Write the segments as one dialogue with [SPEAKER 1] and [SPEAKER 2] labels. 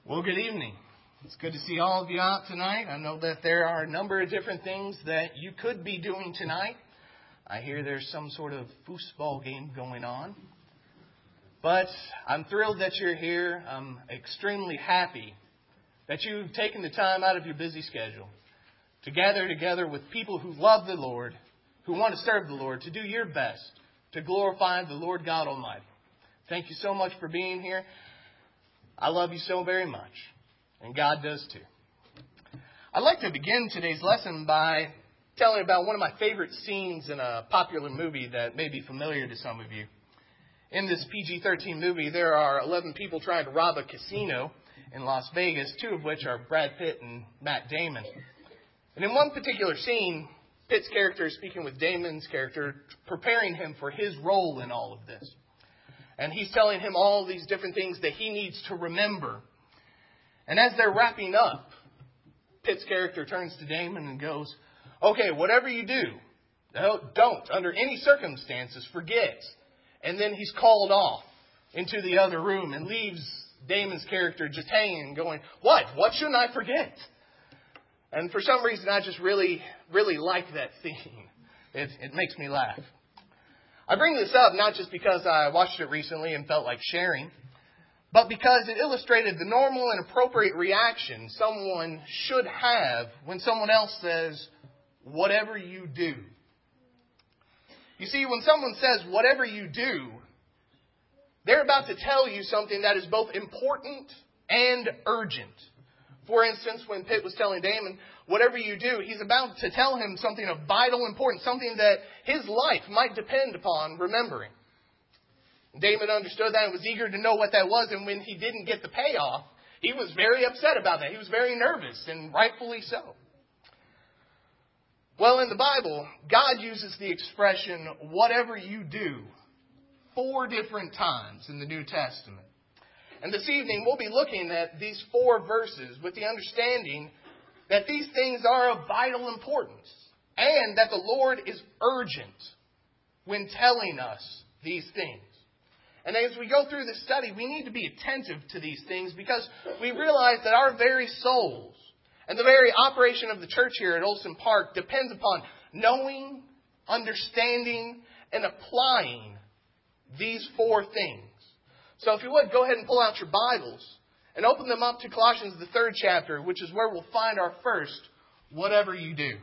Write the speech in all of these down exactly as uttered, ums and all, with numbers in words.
[SPEAKER 1] Well, good evening. It's good to see all of you out tonight. I know that there are a number of different things that you could be doing tonight. I hear there's some sort of foosball game going on. But I'm thrilled that you're here. I'm extremely happy that you've taken the time out of your busy schedule to gather together with people who love the Lord, who want to serve the Lord, to do your best to glorify the Lord God Almighty. Thank you so much for being here. I love you so very much, and God does too. I'd like to begin today's lesson by telling about one of my favorite scenes in a popular movie that may be familiar to some of you. In this P G thirteen movie, there are eleven people trying to rob a casino in Las Vegas, two of which are Brad Pitt and Matt Damon. And in one particular scene, Pitt's character is speaking with Damon's character, preparing him for his role in all of this. And he's telling him all these different things that he needs to remember. And as they're wrapping up, Pitt's character turns to Damon and goes, okay, whatever you do, don't, under any circumstances, forget. And then he's called off into the other room and leaves Damon's character just hanging, going, what? What shouldn't I forget? And for some reason, I just really, really like that scene. It, it makes me laugh. I bring this up not just because I watched it recently and felt like sharing, but because it illustrated the normal and appropriate reaction someone should have when someone else says, whatever you do. You see, when someone says, whatever you do, they're about to tell you something that is both important and urgent. For instance, when Pitt was telling Damon, whatever you do, he's about to tell him something of vital importance, something that his life might depend upon remembering. Damon understood that and was eager to know what that was, and when he didn't get the payoff, he was very upset about that. He was very nervous, and rightfully so. Well, in the Bible, God uses the expression, whatever you do, four different times in the New Testament. And this evening, we'll be looking at these four verses with the understanding that these things are of vital importance and that the Lord is urgent when telling us these things. And as we go through this study, we need to be attentive to these things because we realize that our very souls and the very operation of the church here at Olson Park depends upon knowing, understanding, and applying these four things. So if you would, go ahead and pull out your Bibles and open them up to Colossians, the third chapter, which is where we'll find our first, whatever you do.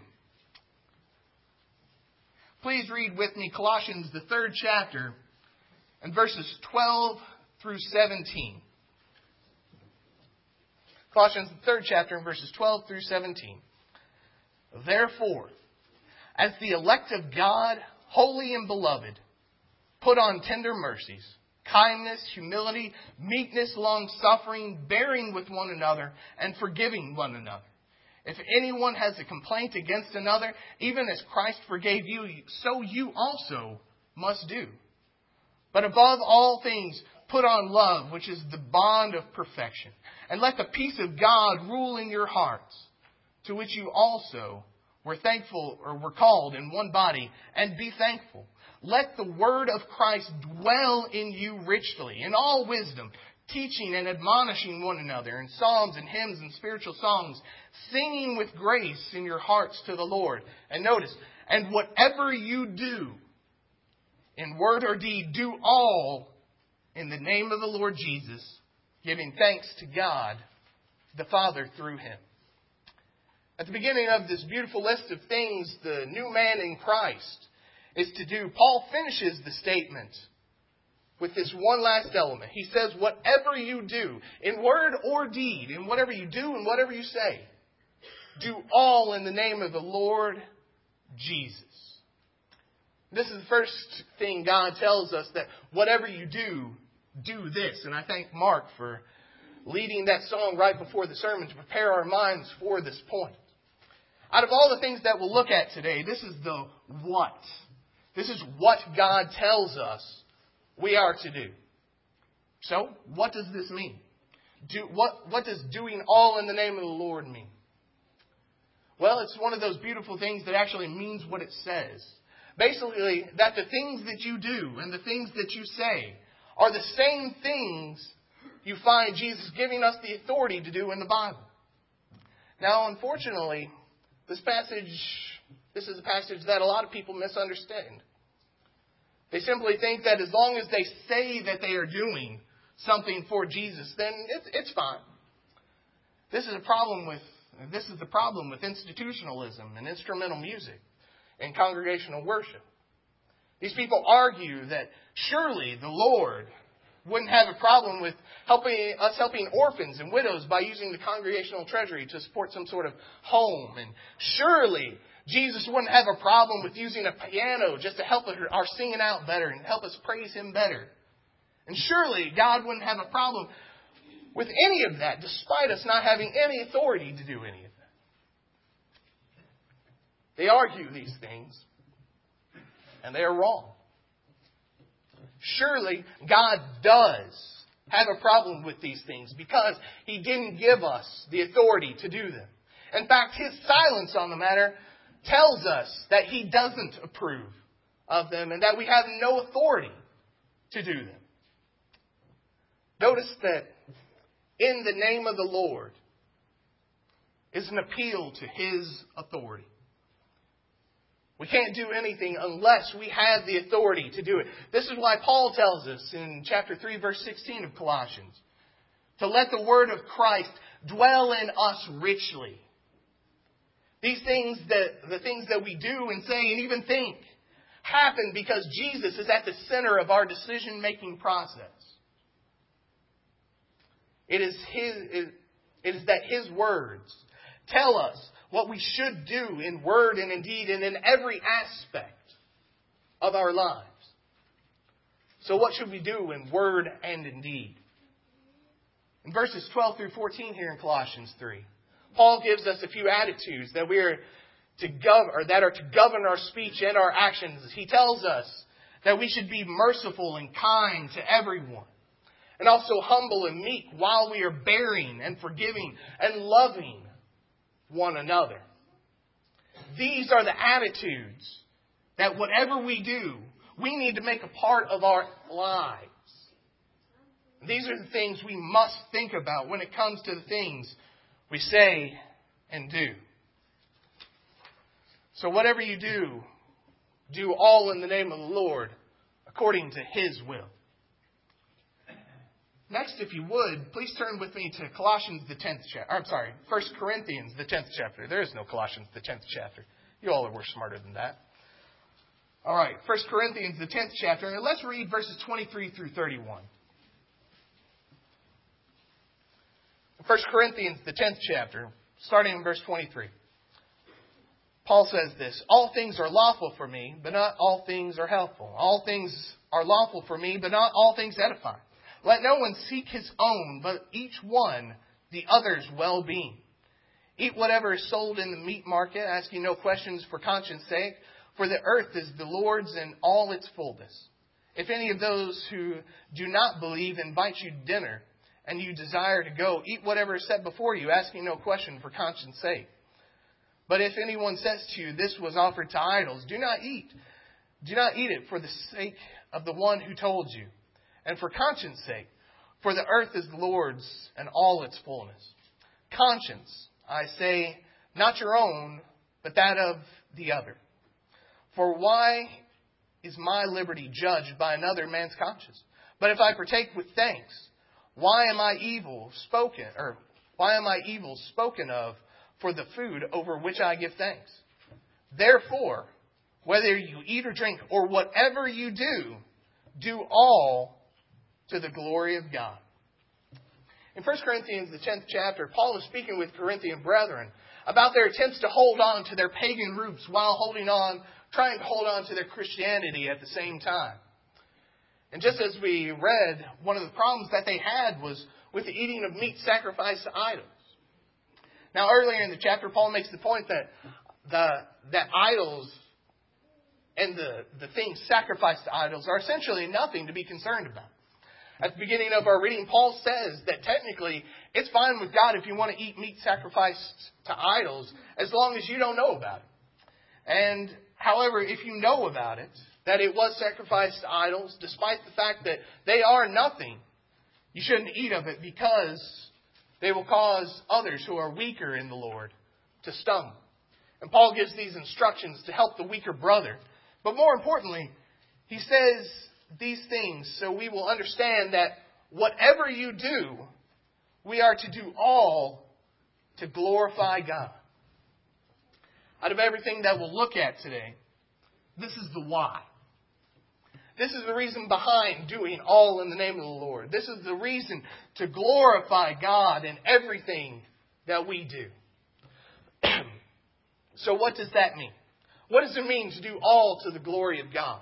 [SPEAKER 1] Please read with me Colossians, the third chapter, and verses twelve through seventeen. Colossians, the third chapter, and verses twelve through seventeen. Therefore, as the elect of God, holy and beloved, put on tender mercies, kindness, humility, meekness, long-suffering, bearing with one another, and forgiving one another. If anyone has a complaint against another, even as Christ forgave you, so you also must do. But above all things, put on love, which is the bond of perfection. And let the peace of God rule in your hearts, to which you also were thankful or were called in one body, and be thankful. Let the word of Christ dwell in you richly, in all wisdom, teaching and admonishing one another in psalms and hymns and spiritual songs, singing with grace in your hearts to the Lord. And notice, and whatever you do, in word or deed, do all in the name of the Lord Jesus, giving thanks to God, the Father, through Him. At the beginning of this beautiful list of things, the new man in Christ is to do, Paul finishes the statement with this one last element. He says, whatever you do, in word or deed, in whatever you do and whatever you say, do all in the name of the Lord Jesus. This is the first thing God tells us, that whatever you do, do this. And I thank Mark for leading that song right before the sermon to prepare our minds for this point. Out of all the things that we'll look at today, this is the what. This is what God tells us we are to do. So, what does this mean? Do, what, what does doing all in the name of the Lord mean? Well, it's one of those beautiful things that actually means what it says. Basically, that the things that you do and the things that you say are the same things you find Jesus giving us the authority to do in the Bible. Now, unfortunately, this passage, this is a passage that a lot of people misunderstand. They simply think that as long as they say that they are doing something for Jesus, then it's, it's fine. This is a problem with this is the problem with institutionalism and instrumental music and congregational worship. These people argue that surely the Lord wouldn't have a problem with helping us helping orphans and widows by using the congregational treasury to support some sort of home. And surely Jesus wouldn't have a problem with using a piano just to help our singing out better and help us praise Him better. And surely God wouldn't have a problem with any of that, despite us not having any authority to do any of that. They argue these things, and they are wrong. Surely God does have a problem with these things because He didn't give us the authority to do them. In fact, His silence on the matter tells us that He doesn't approve of them and that we have no authority to do them. Notice that in the name of the Lord is an appeal to His authority. We can't do anything unless we have the authority to do it. This is why Paul tells us in chapter three, verse sixteen of Colossians, to let the word of Christ dwell in us richly. These things that, the things that we do and say and even think happen because Jesus is at the center of our decision-making process. It is His, it is that His words tell us what we should do in word and in deed and in every aspect of our lives. So what should we do in word and in deed? In verses twelve through fourteen here in Colossians three, Paul gives us a few attitudes that we are to govern, or that are to govern our speech and our actions. He tells us that we should be merciful and kind to everyone, and also humble and meek while we are bearing and forgiving and loving one another. These are the attitudes that whatever we do, we need to make a part of our lives. These are the things we must think about when it comes to the things we say and do. So whatever you do, do all in the name of the Lord, according to His will. Next, if you would, please turn with me to Colossians, the tenth chapter. I'm sorry, First Corinthians, the tenth chapter. There is no Colossians, the tenth chapter. You all were smarter than that. All right, First Corinthians, the tenth chapter. And let's read verses twenty-three through thirty-one. First Corinthians, the tenth chapter, starting in verse twenty-three. Paul says this: all things are lawful for me, but not all things are helpful. All things are lawful for me, but not all things edify. Let no one seek his own, but each one the other's well-being. Eat whatever is sold in the meat market, asking no questions for conscience sake, for the earth is the Lord's and all its fullness. If any of those who do not believe invite you to dinner, and you desire to go, eat whatever is set before you, asking no question for conscience sake. But if anyone says to you, this was offered to idols, do not eat. Do not eat it for the sake of the one who told you, and for conscience sake, for the earth is the Lord's and all its fullness. Conscience, I say, not your own, but that of the other. For why is my liberty judged by another man's conscience? But if I partake with thanks, why am I evil spoken, or why am I evil spoken of for the food over which I give thanks? Therefore, whether you eat or drink or whatever you do, do all to the glory of God. In First Corinthians, the tenth chapter, Paul is speaking with Corinthian brethren about their attempts to hold on to their pagan roots while holding on, trying to hold on to their Christianity at the same time. And just as we read, one of the problems that they had was with the eating of meat sacrificed to idols. Now, earlier in the chapter, Paul makes the point that the that idols and the, the things sacrificed to idols are essentially nothing to be concerned about. At the beginning of our reading, Paul says that technically it's fine with God if you want to eat meat sacrificed to idols as long as you don't know about it. And however, if you know about it, that it was sacrificed to idols, despite the fact that they are nothing, You shouldn't eat of it because they will cause others who are weaker in the Lord to stumble. And Paul gives these instructions to help the weaker brother. But more importantly, he says these things so we will understand that whatever you do, we are to do all to glorify God. Out of everything that we'll look at today, this is the why. This is the reason behind doing all in the name of the Lord. This is the reason to glorify God in everything that we do. So what does that mean? What does it mean to do all to the glory of God?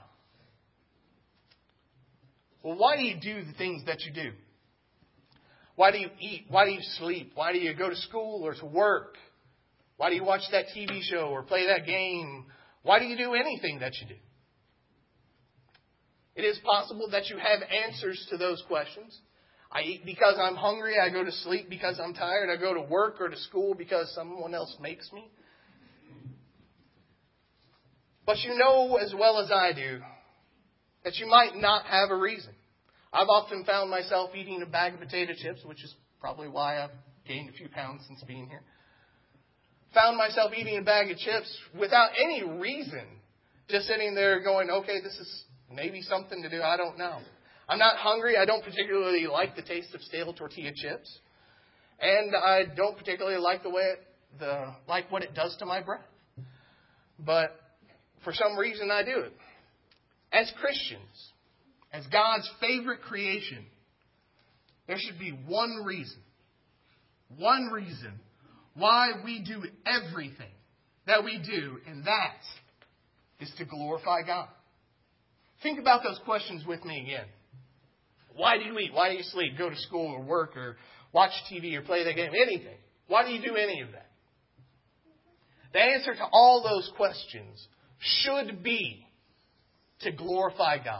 [SPEAKER 1] Well, why do you do the things that you do? Why do you eat? Why do you sleep? Why do you go to school or to work? Why do you watch that T V show or play that game? Why do you do anything that you do? It is possible that you have answers to those questions. I eat because I'm hungry. I go to sleep because I'm tired. I go to work or to school because someone else makes me. But you know as well as I do that you might not have a reason. I've often found myself eating a bag of potato chips, which is probably why I've gained a few pounds since being here. Found myself eating a bag of chips without any reason. Just sitting there going, okay, this is maybe something to do. I don't know. I'm not hungry. I don't particularly like the taste of stale tortilla chips. And I don't particularly like the way it, the like what it does to my breath. But for some reason I do it. As Christians, as God's favorite creation, there should be one reason, one reason why we do everything that we do, and that is to glorify God. Think about those questions with me again. Why do you eat? Why do you sleep? Go to school or work or watch T V or play that game? Anything. Why do you do any of that? The answer to all those questions should be to glorify God.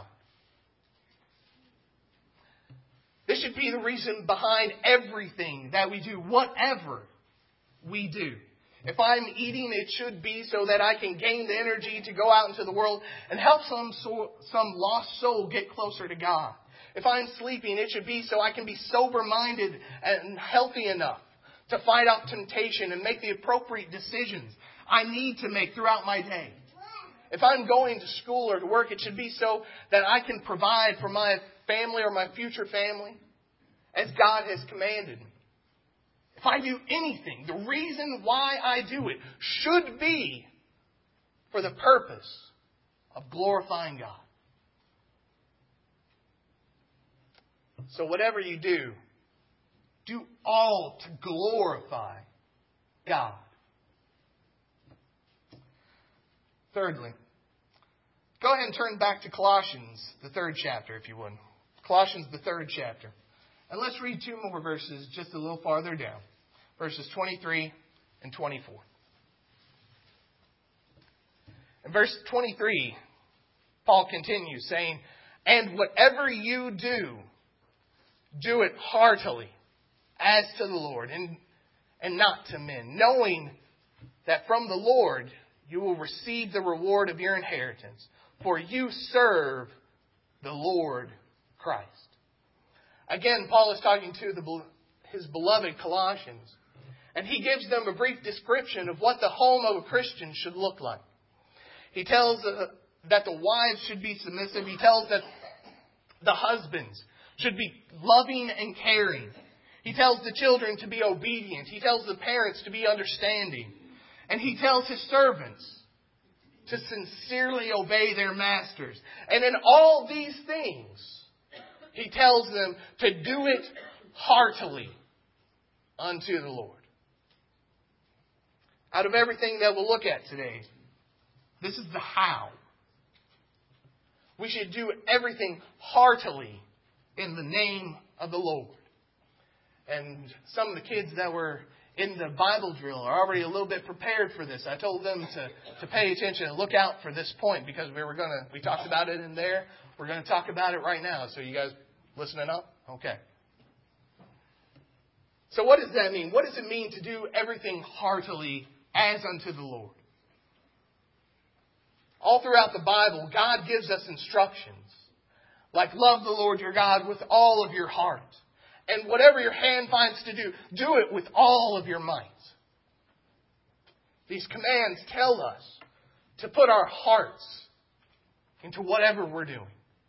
[SPEAKER 1] This should be the reason behind everything that we do, whatever we do. If I'm eating, it should be so that I can gain the energy to go out into the world and help some so, some lost soul get closer to God. If I'm sleeping, it should be so I can be sober-minded and healthy enough to fight off temptation and make the appropriate decisions I need to make throughout my day. If I'm going to school or to work, it should be so that I can provide for my family or my future family as God has commanded me. If I do anything, the reason why I do it should be for the purpose of glorifying God. So whatever you do, do all to glorify God. Thirdly, go ahead and turn back to Colossians, the third chapter, if you would. Colossians, the third chapter. And let's read two more verses just a little farther down. Verses twenty-three and twenty-four. In verse twenty-three, Paul continues saying, "And whatever you do, do it heartily, as to the Lord, and, and not to men, knowing that from the Lord you will receive the reward of your inheritance, for you serve the Lord Christ." Again, Paul is talking to the, his beloved Colossians, and he gives them a brief description of what the home of a Christian should look like. He tells uh, that the wives should be submissive. He tells that the husbands should be loving and caring. He tells the children to be obedient. He tells the parents to be understanding. And he tells his servants to sincerely obey their masters. And in all these things, he tells them to do it heartily unto the Lord. Out of everything that we'll look at today, this is the how. We should do everything heartily in the name of the Lord. And some of the kids that were in the Bible drill are already a little bit prepared for this. I told them to, to pay attention and look out for this point because we were gonna we talked about it in there. We're gonna talk about it right now. So you guys listening up? Okay. So what does that mean? What does it mean to do everything heartily as unto the Lord? All throughout the Bible, God gives us instructions. Like love the Lord your God with all of your heart, And whatever your hand finds to do, do it with all of your might. These commands tell us to put our hearts into whatever we're doing.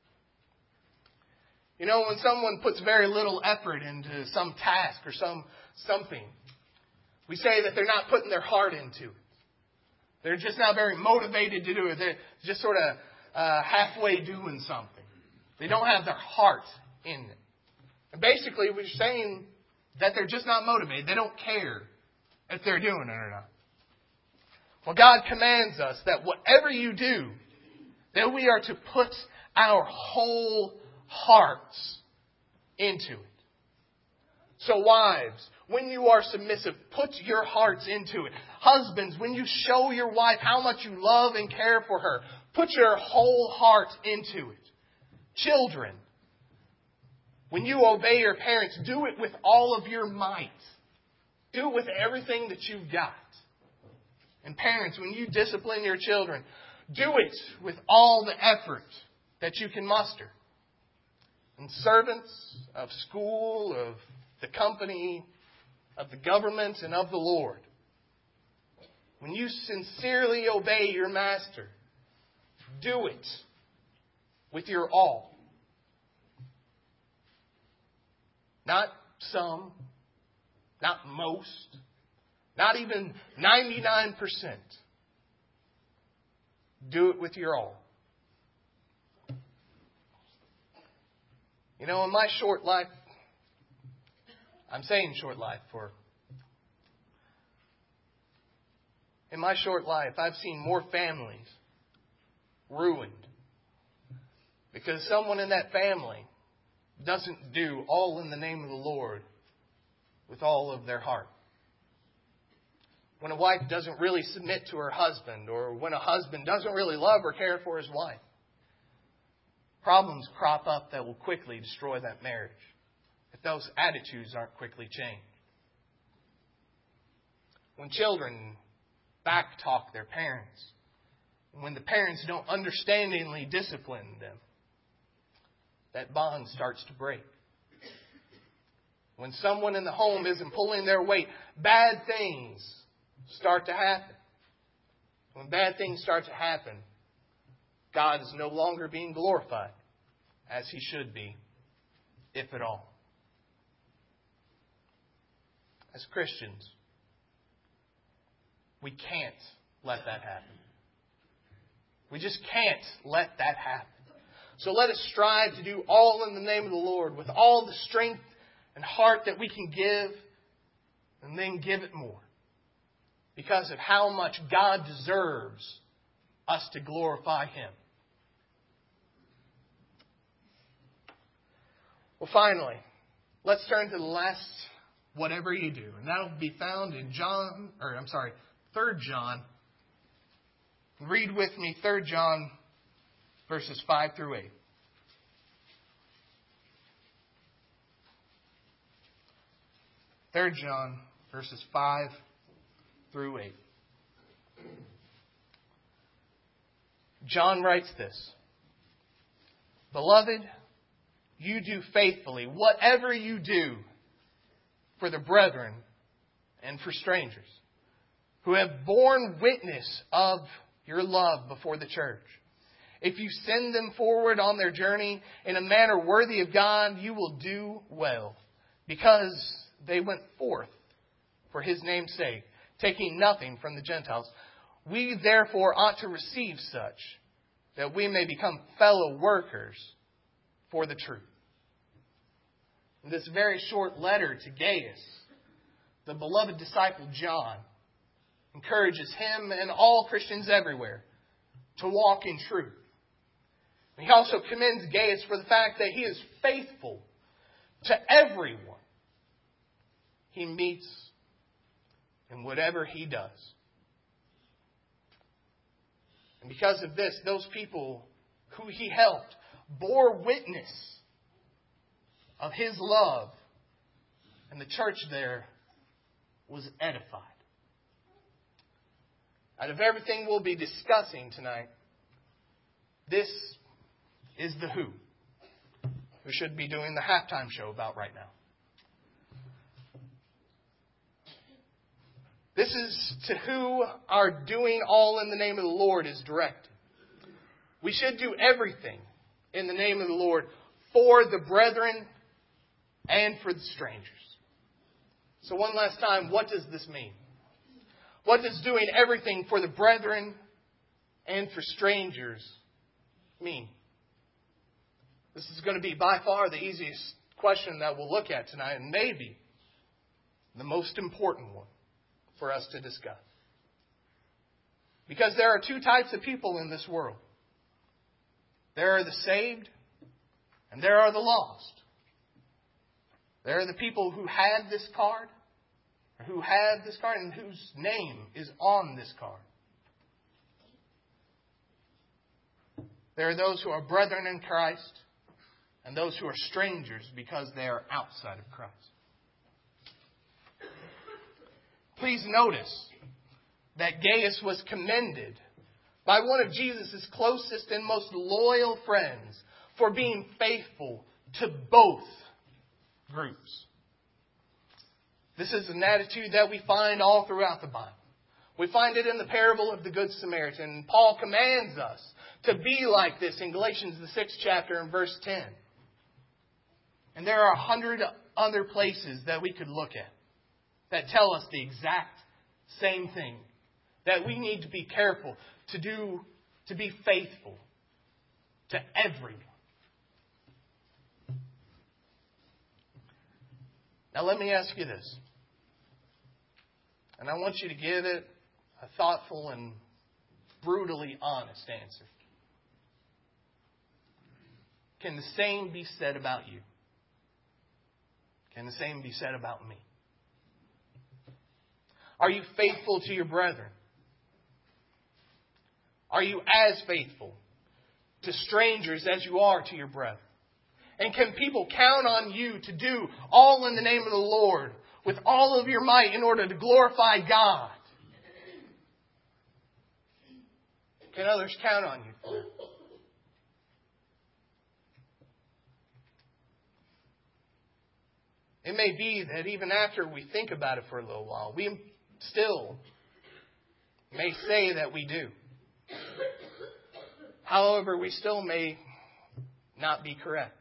[SPEAKER 1] You know, when someone puts very little effort into some task or some something, we say that they're not putting their heart into it. They're just not very motivated to do it. They're just sort of uh, halfway doing something. They don't have their heart in it. And basically, we're saying that they're just not motivated. They don't care if they're doing it or not. Well, God commands us that whatever you do, that we are to put our whole hearts into it. So wives, when you are submissive, put your hearts into it. Husbands, when you show your wife how much you love and care for her, put your whole heart into it. Children, when you obey your parents, do it with all of your might. Do it with everything that you've got. And parents, when you discipline your children, do it with all the effort that you can muster. And servants of school, of the company, of the government, and of the Lord, when you sincerely obey your master, do it with your all. Not some, not most, not even ninety-nine percent. Do it with your all. You know, in my short life, I'm saying short life for... In my short life, I've seen more families ruined because someone in that family doesn't do all in the name of the Lord with all of their heart. When a wife doesn't really submit to her husband, or when a husband doesn't really love or care for his wife, problems crop up that will quickly destroy that marriage if those attitudes aren't quickly changed. When children backtalk their parents, and when the parents don't understandingly discipline them, that bond starts to break. When someone in the home isn't pulling their weight, bad things start to happen. When bad things start to happen, God is no longer being glorified as He should be, if at all. As Christians, we can't let that happen. We just can't let that happen. So let us strive to do all in the name of the Lord with all the strength and heart that we can give, and then give it more, because of how much God deserves us to glorify Him. Well, finally, let's turn to the last whatever you do, and that will be found in John, or I'm sorry, Third John. Read with me Third John verses five through eight. Third John verses five through eight. John writes this: Beloved, you do faithfully whatever you do for the brethren and for strangers, who have borne witness of your love before the church. If you send them forward on their journey in a manner worthy of God, you will do well, because they went forth for His name's sake, taking nothing from the Gentiles. We therefore ought to receive such, that we may become fellow workers for the truth. In this very short letter to Gaius, the beloved disciple John encourages him and all Christians everywhere to walk in truth. He also commends Gaius for the fact that he is faithful to everyone he meets in whatever he does. And because of this, those people who he helped bore witness of his love, and the church there was edified. Out of everything we'll be discussing tonight, this is the who, who should be doing the halftime show about right now. This is to who our doing all in the name of the Lord is directed. We should do everything in the name of the Lord for the brethren and for the strangers. So one last time, what does this mean? What does doing everything for the brethren and for strangers mean? This is going to be by far the easiest question that we'll look at tonight, and maybe the most important one for us to discuss. Because there are two types of people in this world. There are the saved, and there are the lost. There are the people who had this card, or who have this card, and whose name is on this card. There are those who are brethren in Christ, and those who are strangers because they are outside of Christ. Please notice that Gaius was commended by one of Jesus' closest and most loyal friends for being faithful to both groups. This is an attitude that we find all throughout the Bible. We find it in the parable of the Good Samaritan. Paul commands us to be like this in Galatians, the sixth chapter and verse ten. And there are a hundred other places that we could look at that tell us the exact same thing. That we need to be careful to do, to be faithful to everyone. Now let me ask you this. And I want you to give it a thoughtful and brutally honest answer. Can the same be said about you? Can the same be said about me? Are you faithful to your brethren? Are you as faithful to strangers as you are to your brethren? And can people count on you to do all in the name of the Lord with all of your might in order to glorify God? Can others count on you for that? It may be that even after we think about it for a little while, we still may say that we do. However, we still may not be correct.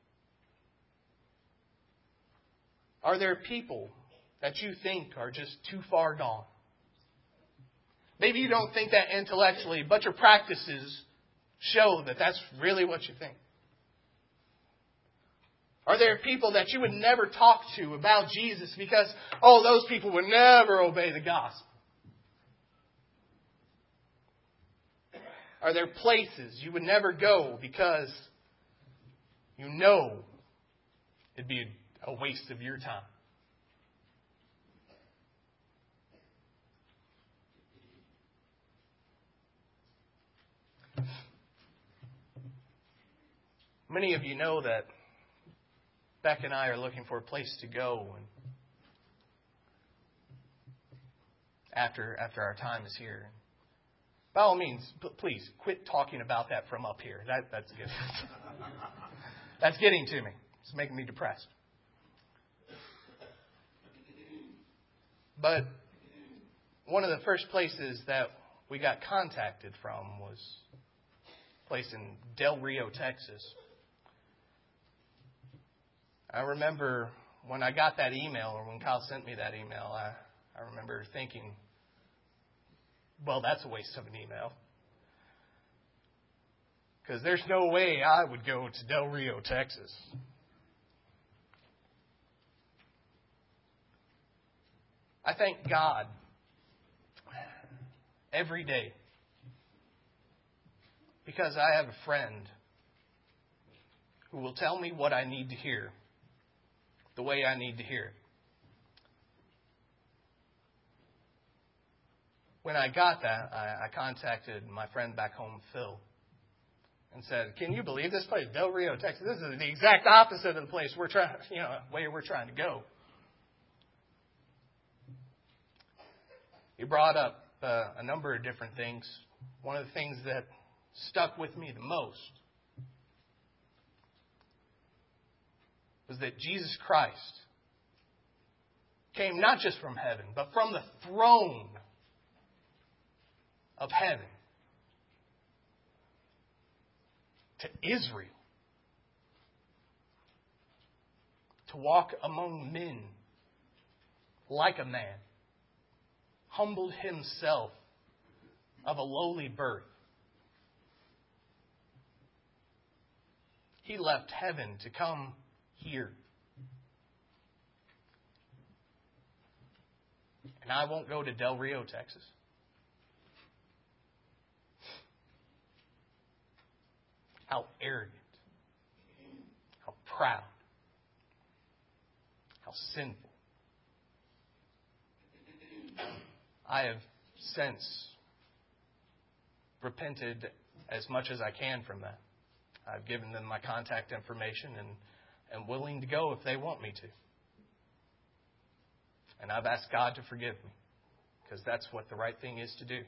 [SPEAKER 1] Are there people that you think are just too far gone? Maybe you don't think that intellectually, but your practices show that that's really what you think. Are there people that you would never talk to about Jesus because, oh, those people would never obey the gospel? Are there places you would never go because you know it'd be a waste of your time? Many of you know that Beck and I are looking for a place to go and after after our time is here. By all means, p- please quit talking about that from up here. That that's good. That's getting to me. It's making me depressed. But one of the first places that we got contacted from was a place in Del Rio, Texas. I remember when I got that email, or when Kyle sent me that email, I, I remember thinking, well, that's a waste of an email. Because there's no way I would go to Del Rio, Texas. I thank God every day because I have a friend who will tell me what I need to hear the way I need to hear it. When I got that, I, I contacted my friend back home, Phil, and said, "Can you believe this place, Del Rio, Texas? This is the exact opposite of the place we're trying, you know, where we're trying to go." He brought up uh, a number of different things. One of the things that stuck with me the most was that Jesus Christ came not just from heaven, but from the throne of heaven to Israel to walk among men like a man, humbled himself of a lowly birth. He left heaven to come here. And I won't go to Del Rio, Texas. How arrogant, how proud, how sinful. I have since repented as much as I can from that. I've given them my contact information and am willing to go if they want me to. And I've asked God to forgive me, because that's what the right thing is to do.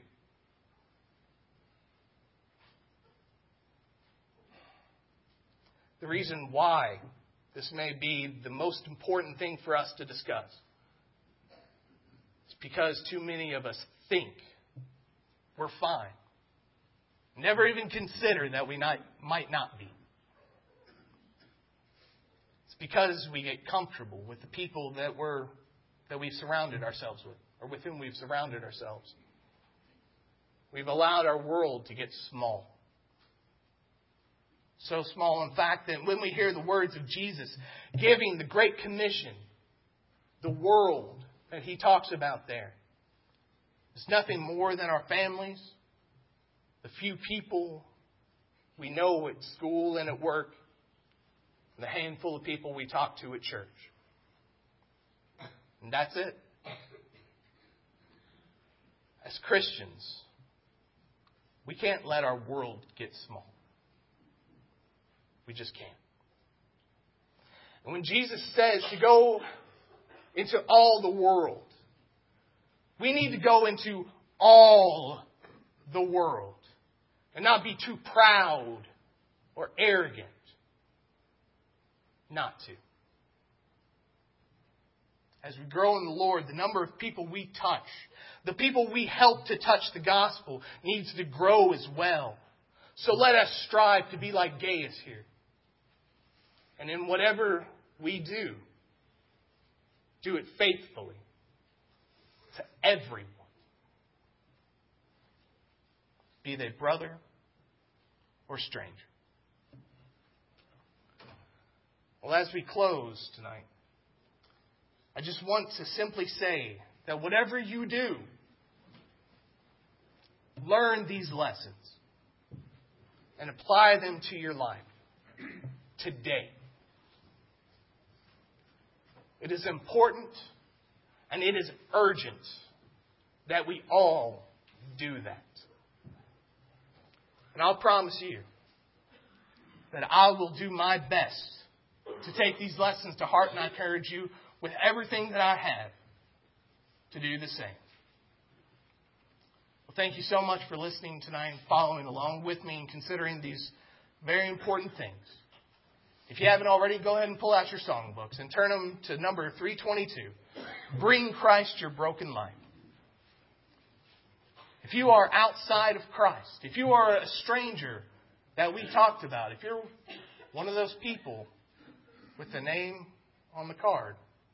[SPEAKER 1] The reason why this may be the most important thing for us to discuss is because too many of us think we're fine. Never even consider that we not, might not be. It's because we get comfortable with the people that we're that we've surrounded ourselves with, or with whom we've surrounded ourselves. We've allowed our world to get small. So small, in fact, that when we hear the words of Jesus giving the Great Commission, the world that He talks about there is nothing more than our families, the few people we know at school and at work, and the handful of people we talk to at church. And that's it. As Christians, we can't let our world get small. We just can't. And when Jesus says to go into all the world, we need to go into all the world and not be too proud or arrogant not to. As we grow in the Lord, the number of people we touch, the people we help to touch the gospel, needs to grow as well. So let us strive to be like Gaius here. And in whatever we do, do it faithfully to everyone. Be they brother or stranger. Well, as we close tonight, I just want to simply say that whatever you do, learn these lessons and apply them to your life today. It is important and it is urgent that we all do that. And I'll promise you that I will do my best to take these lessons to heart, and I encourage you with everything that I have to do the same. Well, thank you so much for listening tonight and following along with me and considering these very important things. If you haven't already, go ahead and pull out your songbooks and turn them to number three twenty-two. Bring Christ your broken life. If you are outside of Christ, if you are a stranger that we talked about, if you're one of those people with the name on the card,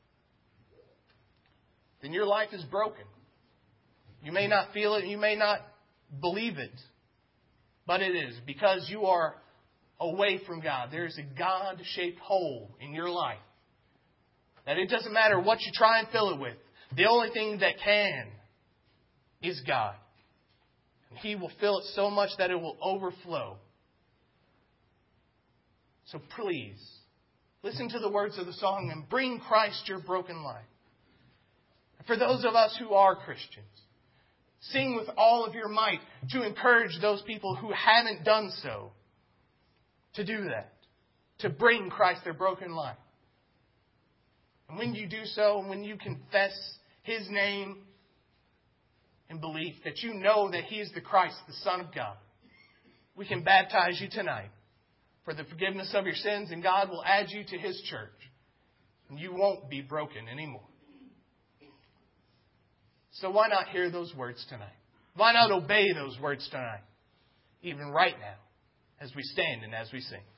[SPEAKER 1] then your life is broken. You may not feel it, you may not believe it, but it is, because you are away from God. There is a God-shaped hole in your life that it doesn't matter what you try and fill it with. The only thing that can is God. And He will fill it so much that it will overflow. So please, listen to the words of the song and bring Christ your broken life. For those of us who are Christians, sing with all of your might to encourage those people who haven't done so to do that, to bring Christ their broken life. And when you do so, when you confess His name in belief that you know that He is the Christ, the Son of God, we can baptize you tonight for the forgiveness of your sins, and God will add you to His church. And you won't be broken anymore. So why not hear those words tonight? Why not obey those words tonight? Even right now, as we stand and as we sing.